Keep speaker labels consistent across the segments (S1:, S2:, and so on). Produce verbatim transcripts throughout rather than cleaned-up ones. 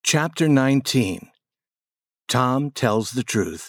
S1: Chapter nineteen. Tom Tells the Truth.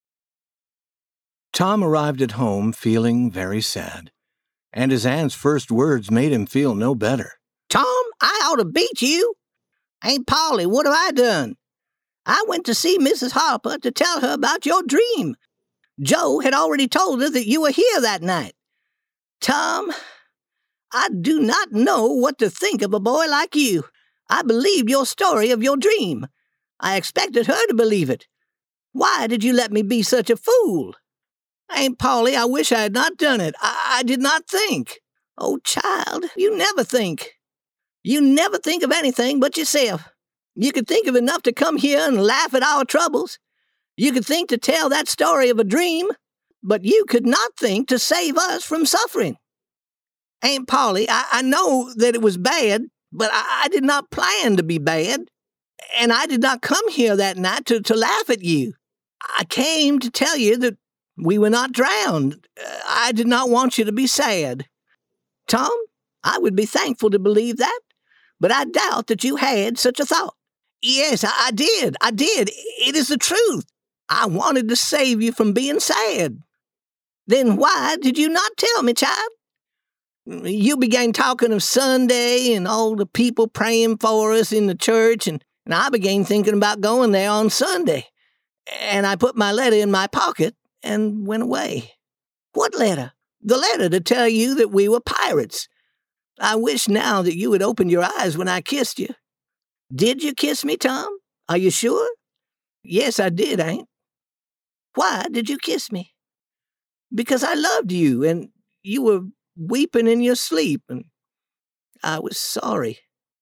S1: Tom arrived at home feeling very sad, and his aunt's first words made him feel no better.
S2: Tom, I ought to beat you. Aunt Polly, what have I done? I went to see Missus Harper to tell her about your dream. Joe had already told her that you were here that night. Tom, I do not know what to think of a boy like you. I believed your story of your dream. I expected her to believe it. Why did you let me be such a fool? Aunt Polly, I wish I had not done it. I, I did not think. Oh, child, you never think. You never think of anything but yourself. You could think of enough to come here and laugh at our troubles. You could think to tell that story of a dream, but you could not think to save us from suffering. Aunt Polly, I, I know that it was bad, but I, I did not plan to be bad, and I did not come here that night to, to laugh at you. I came to tell you that we were not drowned. I did not want you to be sad. Tom, I would be thankful to believe that, but I doubt that you had such a thought. Yes, I, I did. I did. It is the truth. I wanted to save you from being sad. Then why did you not tell me, child? You began talking of Sunday and all the people praying for us in the church, and, and I began thinking about going there on Sunday. And I put my letter in my pocket and went away. What letter? The letter to tell you that we were pirates. I wish now that you had opened your eyes when I kissed you. Did you kiss me, Tom? Are you sure? Yes, I did, Aunt. Why did you kiss me? Because I loved you, and you were weeping in your sleep, and I was sorry.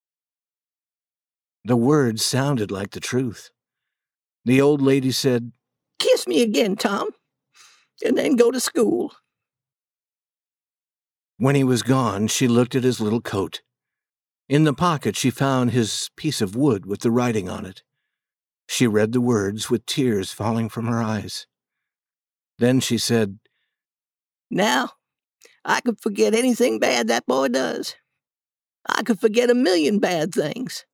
S1: The words sounded like the truth. The old lady said,
S2: Kiss me again, Tom, and then go to school.
S1: When he was gone, she looked at his little coat. In the pocket, she found his piece of wood with the writing on it. She read the words with tears falling from her eyes. Then she said,
S2: Now, I could forget anything bad that boy does. I could forget a million bad things.